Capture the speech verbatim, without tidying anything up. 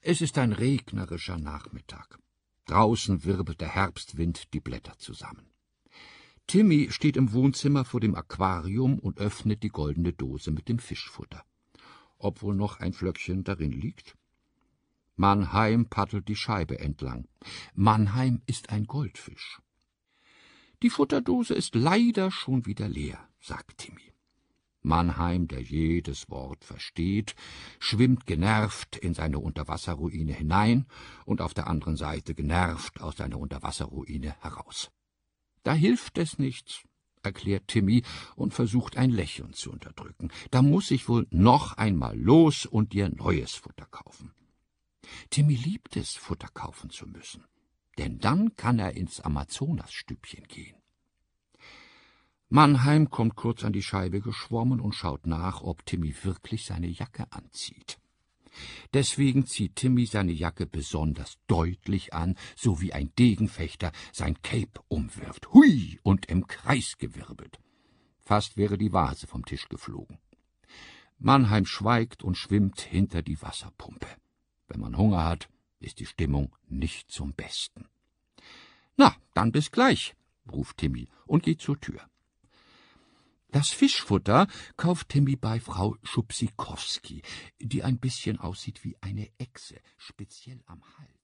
Es ist ein regnerischer Nachmittag. Draußen wirbelt der Herbstwind die Blätter zusammen. Timmy steht im Wohnzimmer vor dem Aquarium und öffnet die goldene Dose mit dem Fischfutter. Ob wohl noch ein Flöckchen darin liegt? Mannheim paddelt die Scheibe entlang. Mannheim ist ein Goldfisch. Die Futterdose ist leider schon wieder leer, sagt Timmy. Mannheim, der jedes Wort versteht, schwimmt genervt in seine Unterwasserruine hinein und auf der anderen Seite genervt aus seiner Unterwasserruine heraus. Da hilft es nichts, erklärt Timmy und versucht ein Lächeln zu unterdrücken. Da muss ich wohl noch einmal los und dir neues Futter kaufen. Timmy liebt es, Futter kaufen zu müssen, denn dann kann er ins Amazonasstübchen gehen. Mannheim kommt kurz an die Scheibe geschwommen und schaut nach, ob Timmy wirklich seine Jacke anzieht. Deswegen zieht Timmy seine Jacke besonders deutlich an, so wie ein Degenfechter sein Cape umwirft. Hui! Und im Kreis gewirbelt. Fast wäre die Vase vom Tisch geflogen. Mannheim schweigt und schwimmt hinter die Wasserpumpe. Wenn man Hunger hat, ist die Stimmung nicht zum Besten. »Na, dann bis gleich«, ruft Timmy und geht zur Tür. Das Fischfutter kauft Timmy bei Frau Schubsikowski, die ein bisschen aussieht wie eine Echse, speziell am Hals.